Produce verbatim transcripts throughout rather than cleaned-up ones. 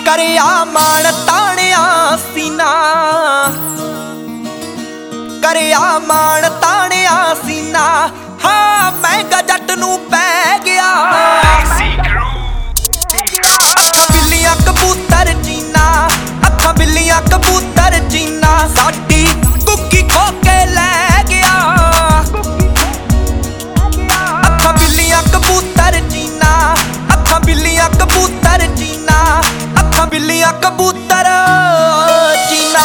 करिया मान ताणिया सीना, करिया मान ताणिया सीना। हाँ महंगा जट नू पै गया। अखा बिल्लियां कबूतर जीना, अखा बिल्लियां कबूतर जीना। साडी कुकी खो के लै गया। अखा बिल्लियां कबूतर जीना, अखा बिल्लियां कबूतर जीना, अखा बिल्लियां कबूतर जीना।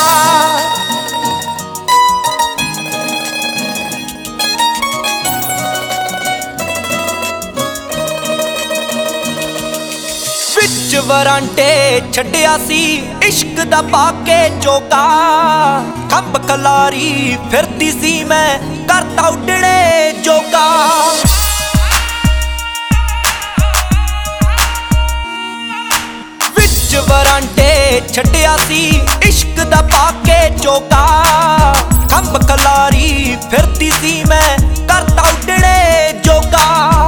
विच वरांडे छड्डिया सी इश्क दा पाके चोका। खंब खलारी फिरदी सी मैं करता उडणे जोगा। विच वरांडे छड्डिया सी इश्क दा पाके चोका। खंब खलारी फिरदी सी मैं करता उडणे जोगा।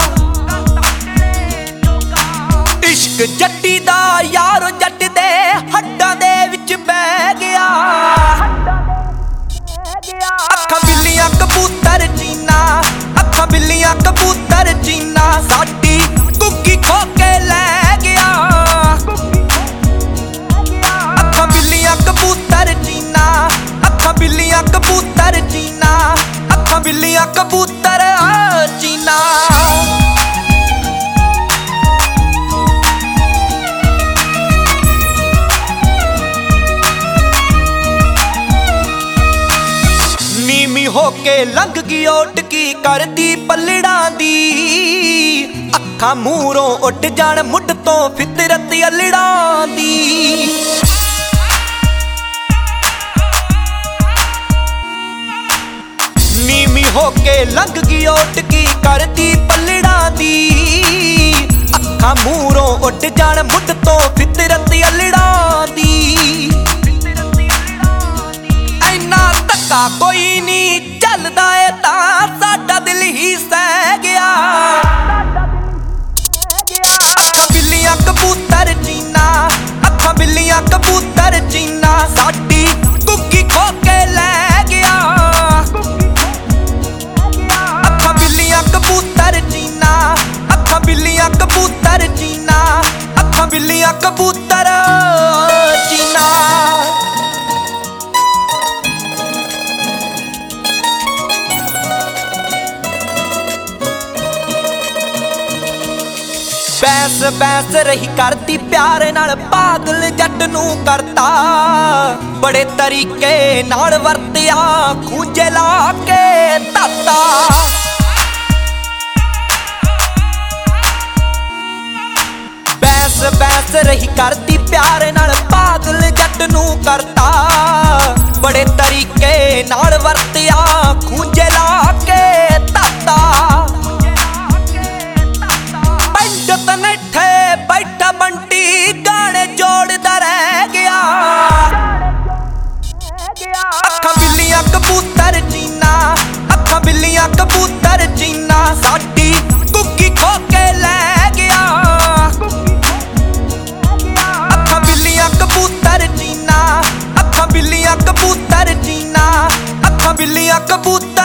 इश्क जट्टी दा यारो जट दे हड्डां दे विच बह गया। अखा बिल्लियां कबूतर जीना, अखा बिल्लियां कबूतर जीना। साडी कुकी खो के लै गया। अखा बिल्लियां कबूतर जीना, अखा बिल्लियां कबूतर जीना, अखा बिल्लियां कबूतर जीना। होके लंघ गई ओटकी करदी पलड़ां दी। अखा मूरों उड जान मुड तो फितरत अलड़ां दी। नीमी होके लंघ गई ओटकी करदी पलड़ां दी। अखा मूरों उड जान मुड तो फितरत अलड़ां दी। कोई नी चलदा है तां साडा दिल ही सह गया। अखा बिल्लियां कबूतर जीना, अखा बिल्लियां कबूतर जीना। साडी कुकी खो के लै गया। अखा बिल्लियां कबूतर जीना, अखा बिल्लियां कबूतर जीना, अखा बिल्लियां कबूतर जीना। बैस बैस रही करती प्यार नाल पागल जट नू करता। बड़े तरीके नाल वरतिया खूंजे ला के ताता। बैस बैस रही करती प्यार नाल पागल जट नू करता। बड़े तरीके नाल वरतिया खूंजे ला के ताता। नठे बैठा बंटी गाने जोड़दा रह गया। अखा बिल्लियां कबूतर जीना, अखा बिल्लियां कबूतर जीना। साडी कुकी खो के लै गया। अखा बिल्लियां कबूतर जीना, अखा बिल्लियां कबूतर जीना, अखा बिल्लियां कबूतर